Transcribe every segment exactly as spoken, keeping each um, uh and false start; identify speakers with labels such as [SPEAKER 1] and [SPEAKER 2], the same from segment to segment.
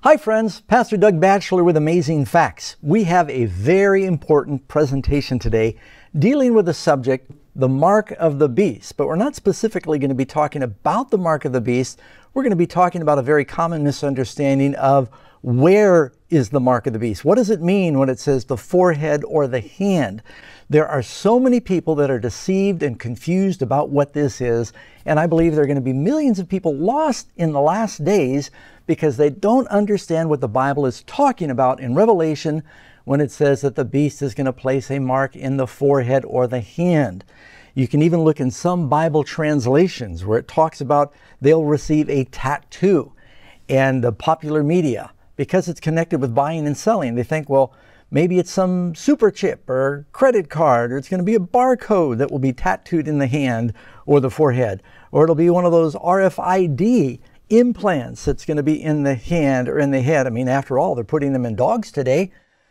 [SPEAKER 1] Hi friends, Pastor Doug Batchelor with Amazing Facts. We have a very important presentation today dealing with the subject, the mark of the beast. But we're not specifically going to be talking about the mark of the beast. We're going to be talking about a very common misunderstanding of where is the mark of the beast. What does it mean when it says the forehead or the hand? There are so many people that are deceived and confused about what this is, and I believe there are going to be millions of people lost in the last days because they don't understand what the Bible is talking about in Revelation when it says that the beast is going to place a mark in the forehead or the hand. You can even look in some Bible translations where it talks about they'll receive a tattoo. And the popular media, because it's connected with buying and selling, they think, well, maybe it's some super chip or credit card, or it's going to be a barcode that will be tattooed in the hand or the forehead, or it'll be one of those R F I D implants that's going to be in the hand or in the head. I mean, after all, they're putting them in dogs today.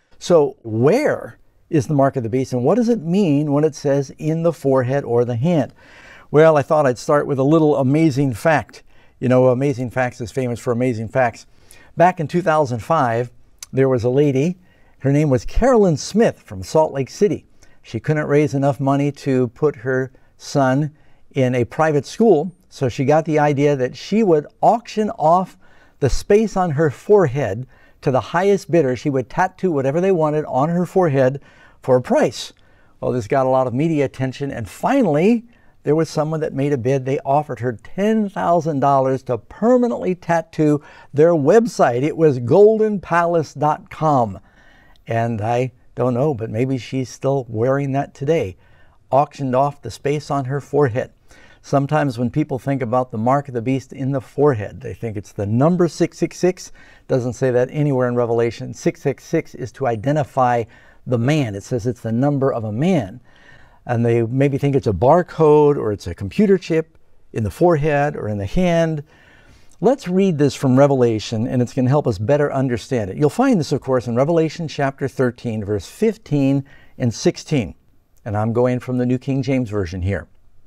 [SPEAKER 1] So where is the mark of the beast, and what does it mean when it says in the forehead or the hand? Well, I thought I'd start with a little amazing fact. You know, Amazing Facts is famous for amazing facts. Back in two thousand five, there was a lady. Her name was Carolyn Smith from Salt Lake City. She couldn't raise enough money to put her son in a private school, so she got the idea that she would auction off the space on her forehead to the highest bidder. She would tattoo whatever they wanted on her forehead for a price. Well, this got a lot of media attention, and finally, there was someone that made a bid. They offered her ten thousand dollars to permanently tattoo their website. It was golden palace dot com. And I don't know, but maybe she's still wearing that today. Auctioned off the space on her forehead. Sometimes when people think about the mark of the beast in the forehead, they think it's the number six six six. Doesn't say that anywhere in Revelation. six six six is to identify the man. It says it's the number of a man. And they maybe think it's a barcode or it's a computer chip in the forehead or in the hand. Let's read this from Revelation, and it's going to help us better understand it. You'll find this, of course, in Revelation chapter thirteen, verse fifteen and sixteen. And I'm going from the New King James Version here.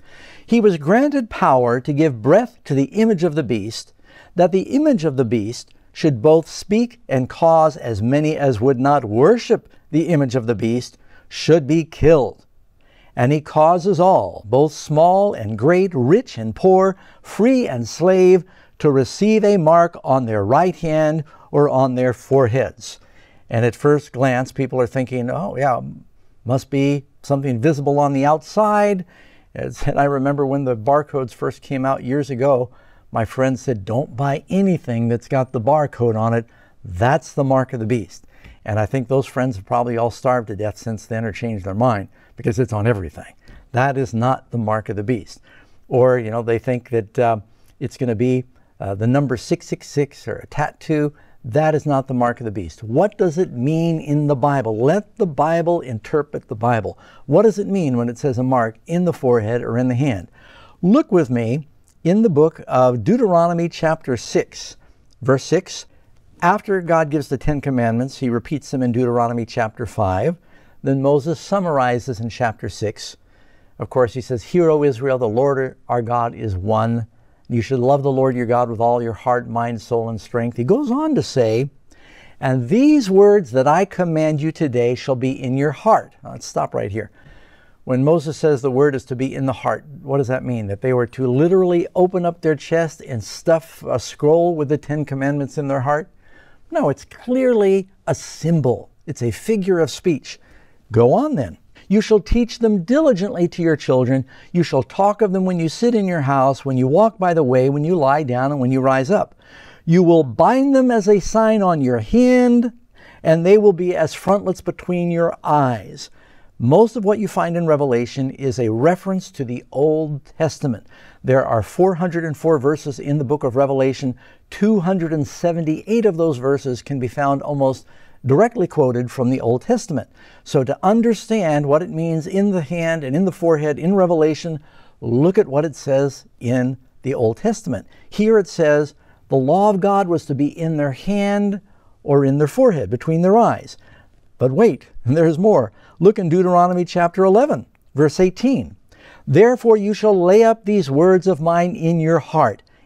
[SPEAKER 1] He was granted power to give breath to the image of the beast, that the image of the beast should both speak and cause as many as would not worship the image of the beast should be killed. And he causes all, both small and great, rich and poor, free and slave, to receive a mark on their right hand or on their foreheads. And at first glance, people are thinking, oh yeah, must be something visible on the outside. And I remember when the barcodes first came out years ago, my friend said, don't buy anything that's got the barcode on it. That's the mark of the beast. And I think those friends have probably all starved to death since then or changed their mind because it's on everything. That is not the mark of the beast. Or, you know, they think that uh, it's going to be uh, the number six six six or a tattoo. That is not the mark of the beast. What does it mean in the Bible? Let the Bible interpret the Bible. What does it mean when it says a mark in the forehead or in the hand? Look with me in the book of Deuteronomy chapter six, verse six. After God gives the Ten Commandments, he repeats them in Deuteronomy chapter five. Then Moses summarizes in chapter six. Of course, he says, Hear, O Israel, the Lord our God is one. You should love the Lord your God with all your heart, mind, soul, and strength. He goes on to say, and these words that I command you today shall be in your heart. Now, let's stop right here. When Moses says the word is to be in the heart, what does that mean? That they were to literally open up their chest and stuff a scroll with the Ten Commandments in their heart? No, it's clearly a symbol. It's a figure of speech. Go on then. You shall teach them diligently to your children. You shall talk of them when you sit in your house, when you walk by the way, when you lie down, and when you rise up. You will bind them as a sign on your hand, and they will be as frontlets between your eyes. Most of what you find in Revelation is a reference to the Old Testament. There are four hundred four verses in the book of Revelation. two hundred seventy-eight of those verses can be found almost directly quoted from the Old Testament. So to understand what it means in the hand and in the forehead in Revelation, look at what it says in the Old Testament. Here it says the law of God was to be in their hand or in their forehead, between their eyes. But wait, there's more. Look in Deuteronomy chapter eleven, verse eighteen. Therefore you shall lay up these words of mine in your heart,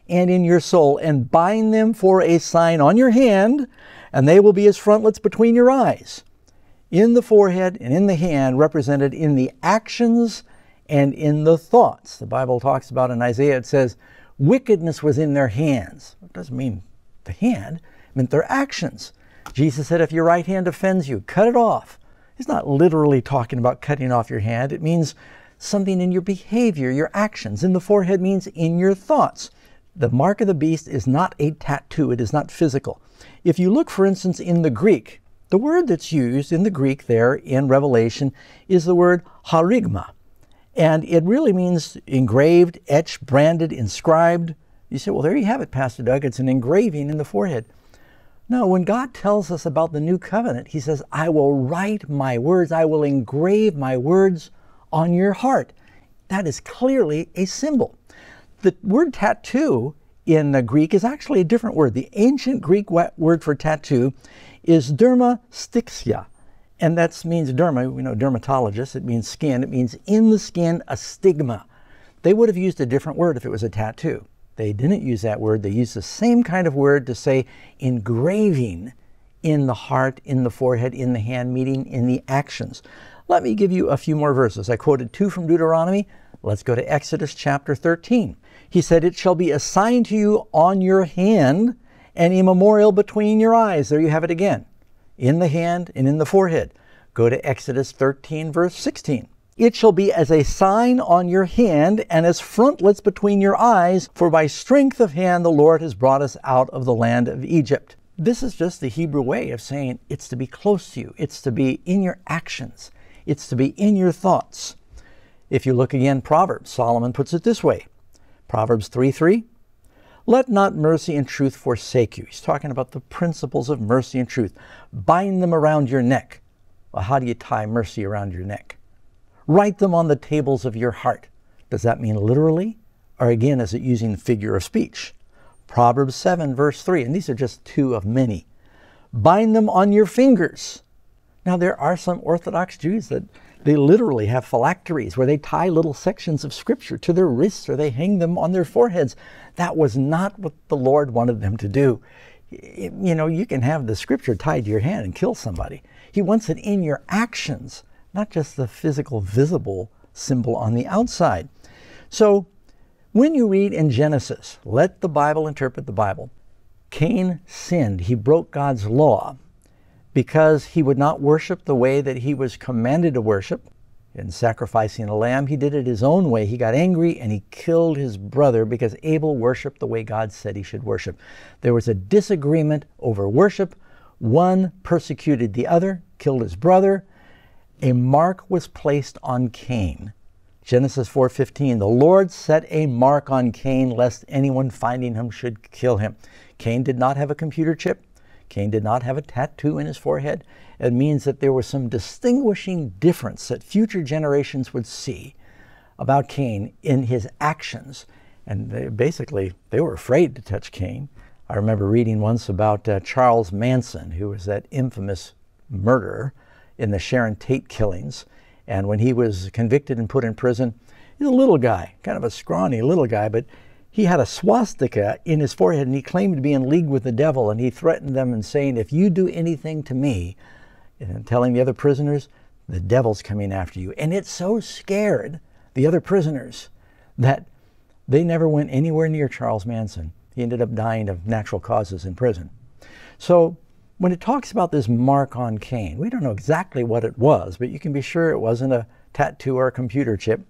[SPEAKER 1] and in your soul, and bind them for a sign on your hand, and they will be as frontlets between your eyes. In the forehead and in the hand, represented in the actions and in the thoughts. The Bible talks about in Isaiah, it says, wickedness was in their hands. It doesn't mean the hand, it meant their actions. Jesus said, if your right hand offends you, cut it off. He's not literally talking about cutting off your hand. It means something in your behavior, your actions. In the forehead means in your thoughts. The mark of the beast is not a tattoo. It is not physical. If you look, for instance, in the Greek, the word that's used in the Greek there in Revelation is the word harigma. And it really means engraved, etched, branded, inscribed. You say, well, there you have it, Pastor Doug. It's an engraving in the forehead. No, when God tells us about the new covenant, he says, I will write my words. I will engrave my words on your heart. That is clearly a symbol. The word tattoo in the Greek is actually a different word. The ancient Greek word for tattoo is dermastixia. And that means derma, we know dermatologist, it means skin. It means in the skin, a stigma. They would have used a different word if it was a tattoo. They didn't use that word. They used the same kind of word to say engraving in the heart, in the forehead, in the hand, meaning in the actions. Let me give you a few more verses. I quoted two from Deuteronomy. Let's go to Exodus chapter thirteen. He said, it shall be a sign to you on your hand and a memorial between your eyes. There you have it again. In the hand and in the forehead. Go to Exodus thirteen, verse sixteen. It shall be as a sign on your hand and as frontlets between your eyes, for by strength of hand the Lord has brought us out of the land of Egypt. This is just the Hebrew way of saying it's to be close to you. It's to be in your actions. It's to be in your thoughts. If you look again, Proverbs, Solomon puts it this way. Proverbs three three. Let not mercy and truth forsake you. He's talking about the principles of mercy and truth. Bind them around your neck. Well, how do you tie mercy around your neck? Write them on the tables of your heart. Does that mean literally? Or again, is it using the figure of speech? Proverbs seven, verse three, and these are just two of many. Bind them on your fingers. Now, there are some Orthodox Jews that they literally have phylacteries where they tie little sections of Scripture to their wrists or they hang them on their foreheads. That was not what the Lord wanted them to do. You know, you can have the Scripture tied to your hand and kill somebody. He wants it in your actions, not just the physical, visible symbol on the outside. So, when you read in Genesis, let the Bible interpret the Bible. Cain sinned. He broke God's law because he would not worship the way that he was commanded to worship. In sacrificing a lamb, he did it his own way. He got angry and he killed his brother because Abel worshiped the way God said he should worship. There was a disagreement over worship. One persecuted the other, killed his brother. A mark was placed on Cain. Genesis four fifteen, the Lord set a mark on Cain lest anyone finding him should kill him. Cain did not have a computer chip. Cain did not have a tattoo in his forehead. It means that there was some distinguishing difference that future generations would see about Cain in his actions. And they, basically, they were afraid to touch Cain. I remember reading once about uh, Charles Manson, who was that infamous murderer in the Sharon Tate killings. And when he was convicted and put in prison, he's a little guy, kind of a scrawny little guy, but he had a swastika in his forehead and he claimed to be in league with the devil, and he threatened them and saying, if you do anything to me, and telling the other prisoners, the devil's coming after you. And it so scared the other prisoners that they never went anywhere near Charles Manson. He ended up dying of natural causes in prison. So when it talks about this mark on Cain, we don't know exactly what it was, but you can be sure it wasn't a tattoo or a computer chip.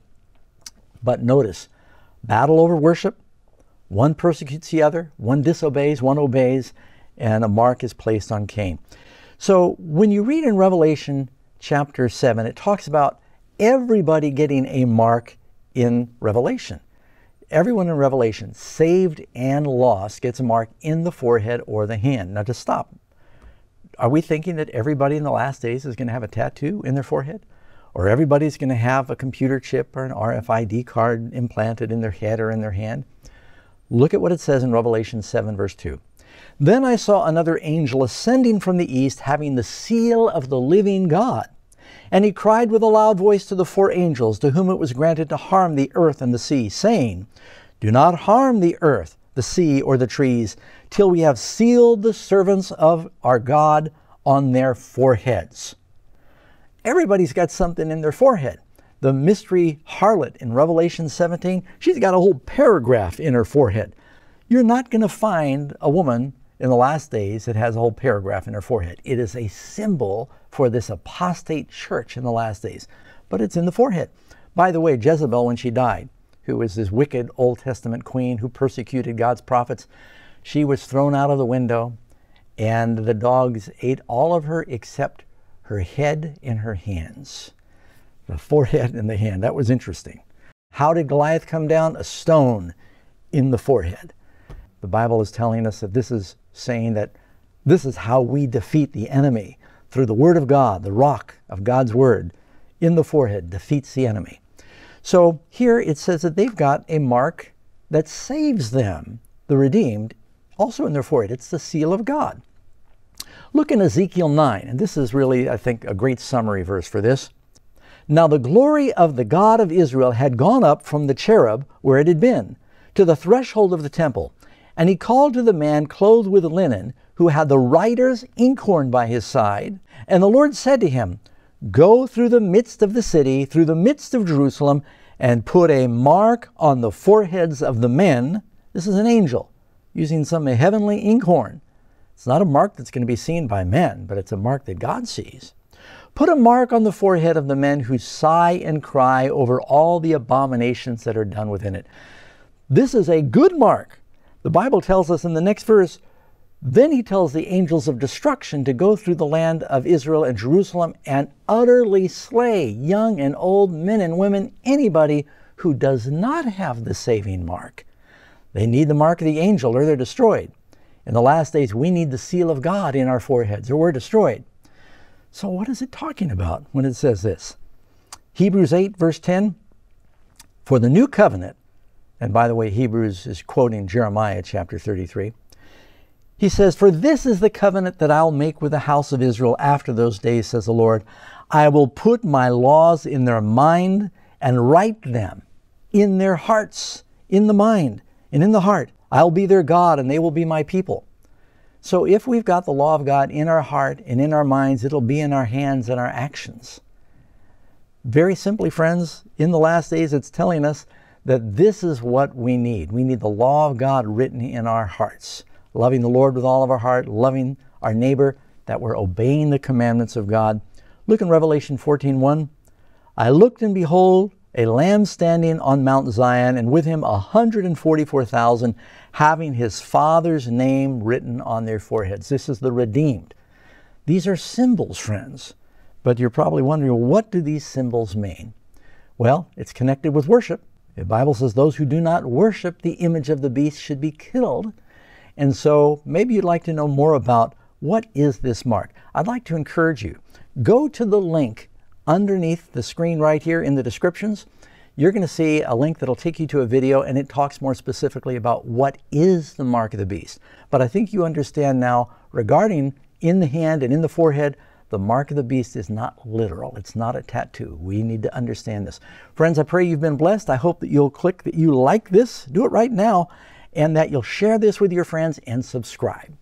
[SPEAKER 1] But notice, battle over worship. One persecutes the other, one disobeys, one obeys, and a mark is placed on Cain. So when you read in Revelation chapter seven, it talks about everybody getting a mark in Revelation. Everyone in Revelation, saved and lost, gets a mark in the forehead or the hand. Now to stop, are we thinking that everybody in the last days is going to have a tattoo in their forehead? Or everybody's going to have a computer chip or an R F I D card implanted in their head or in their hand? Look at what it says in Revelation seven, verse two. Then I saw another angel ascending from the east, having the seal of the living God. And he cried with a loud voice to the four angels, to whom it was granted to harm the earth and the sea, saying, do not harm the earth, the sea, or the trees, till we have sealed the servants of our God on their foreheads. Everybody's got something in their forehead. The mystery harlot in Revelation seventeen, she's got a whole paragraph in her forehead. You're not going to find a woman in the last days that has a whole paragraph in her forehead. It is a symbol for this apostate church in the last days, but it's in the forehead. By the way, Jezebel, when she died, who was this wicked Old Testament queen who persecuted God's prophets, she was thrown out of the window, and the dogs ate all of her except her head and her hands. The forehead and the hand. That was interesting. How did Goliath come down? A stone in the forehead. The Bible is telling us that this is saying that this is how we defeat the enemy. Through the Word of God, the rock of God's Word in the forehead defeats the enemy. So here it says that they've got a mark that saves them, the redeemed, also in their forehead. It's the seal of God. Look in Ezekiel nine, and this is really, I think, a great summary verse for this. Now the glory of the God of Israel had gone up from the cherub where it had been, to the threshold of the temple. And he called to the man clothed with linen, who had the writer's inkhorn by his side. And the Lord said to him, Go through the midst of the city, through the midst of Jerusalem, and put a mark on the foreheads of the men. This is an angel using some heavenly inkhorn. It's not a mark that's going to be seen by men, but it's a mark that God sees. Put a mark on the forehead of the men who sigh and cry over all the abominations that are done within it. This is a good mark. The Bible tells us in the next verse, then he tells the angels of destruction to go through the land of Israel and Jerusalem and utterly slay young and old, men and women, anybody who does not have the saving mark. They need the mark of the angel or they're destroyed. In the last days, we need the seal of God in our foreheads or we're destroyed. So what is it talking about when it says this? Hebrews eight, verse ten, for the new covenant, and by the way, Hebrews is quoting Jeremiah chapter thirty-three. He says, for this is the covenant that I'll make with the house of Israel after those days, says the Lord. I will put my laws in their mind and write them in their hearts, in the mind and in the heart. I'll be their God and they will be my people. So if we've got the law of God in our heart and in our minds, it'll be in our hands and our actions. Very simply, friends, in the last days, it's telling us that this is what we need. We need the law of God written in our hearts. Loving the Lord with all of our heart, loving our neighbor, that we're obeying the commandments of God. Look in Revelation fourteen one. I looked and behold, a lamb standing on Mount Zion, and with him one hundred forty-four thousand, having his Father's name written on their foreheads. This is the redeemed. These are symbols, friends. But you're probably wondering, what do these symbols mean? Well, it's connected with worship. The Bible says those who do not worship the image of the beast should be killed. And so maybe you'd like to know more about what is this mark. I'd like to encourage you. Go to the link underneath the screen right here in the descriptions. You're going to see a link that'll take you to a video, and it talks more specifically about what is the mark of the beast. But I think you understand now, regarding in the hand and in the forehead, the mark of the beast is not literal. It's not a tattoo. We need to understand this. Friends, I pray you've been blessed. I hope that you'll click that you like this. Do it right now, and that you'll share this with your friends and subscribe.